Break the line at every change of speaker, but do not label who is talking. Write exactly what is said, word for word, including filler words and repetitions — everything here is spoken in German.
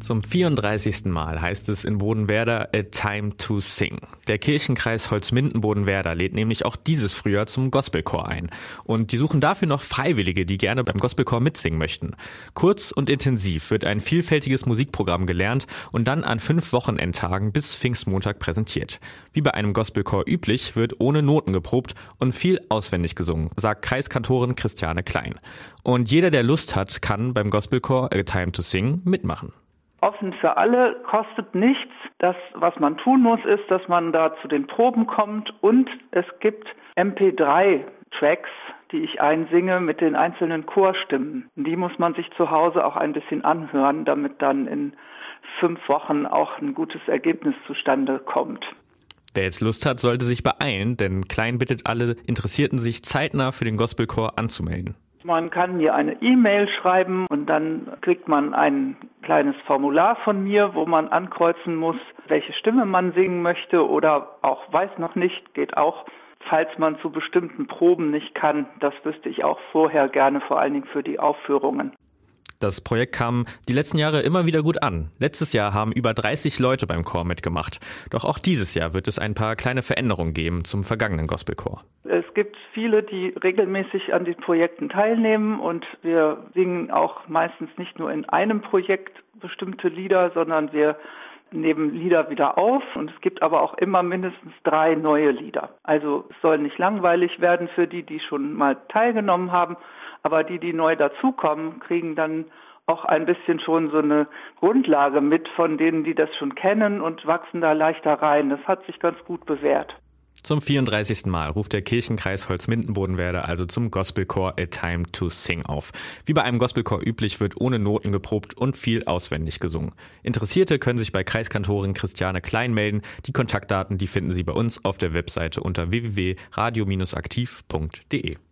Zum vierunddreißigsten Mal heißt es in Bodenwerder A Time to Sing. Der Kirchenkreis Holzminden-Bodenwerder lädt nämlich auch dieses Frühjahr zum Gospelchor ein. Und die suchen dafür noch Freiwillige, die gerne beim Gospelchor mitsingen möchten. Kurz und intensiv wird ein vielfältiges Musikprogramm gelernt und dann an fünf Wochenendtagen bis Pfingstmontag präsentiert. Wie bei einem Gospelchor üblich, wird ohne Noten geprobt und viel auswendig gesungen, sagt Kreiskantorin Christiane Klein. Und jeder, der Lust hat, kann beim Gospelchor A Time to Sing mitmachen.
Offen für alle, kostet nichts. Das, was man tun muss, ist, dass man da zu den Proben kommt und es gibt M P drei Tracks, die ich einsinge mit den einzelnen Chorstimmen. Die muss man sich zu Hause auch ein bisschen anhören, damit dann in fünf Wochen auch ein gutes Ergebnis zustande kommt.
Wer jetzt Lust hat, sollte sich beeilen, denn Klein bittet alle Interessierten, sich zeitnah für den Gospelchor anzumelden.
Man kann mir eine E-Mail schreiben und dann kriegt man ein kleines Formular von mir, wo man ankreuzen muss, welche Stimme man singen möchte oder auch weiß noch nicht, geht auch, falls man zu bestimmten Proben nicht kann. Das wüsste ich auch vorher gerne, vor allen Dingen für die Aufführungen.
Das Projekt kam die letzten Jahre immer wieder gut an. Letztes Jahr haben über dreißig Leute beim Chor mitgemacht. Doch auch dieses Jahr wird es ein paar kleine Veränderungen geben zum vergangenen Gospelchor.
Es gibt viele, die regelmäßig an den Projekten teilnehmen und wir singen auch meistens nicht nur in einem Projekt bestimmte Lieder, sondern wir nehmen Lieder wieder auf und es gibt aber auch immer mindestens drei neue Lieder. Also es soll nicht langweilig werden für die, die schon mal teilgenommen haben, aber die, die neu dazukommen, kriegen dann auch ein bisschen schon so eine Grundlage mit von denen, die das schon kennen und wachsen da leichter rein. Das hat sich ganz gut bewährt.
Zum vierunddreißigsten Mal ruft der Kirchenkreis Holzminden-Bodenwerder also zum Gospelchor A Time to Sing auf. Wie bei einem Gospelchor üblich wird ohne Noten geprobt und viel auswendig gesungen. Interessierte können sich bei Kreiskantorin Christiane Klein melden. Die Kontaktdaten, die finden Sie bei uns auf der Webseite unter w w w punkt radio aktiv punkt d e.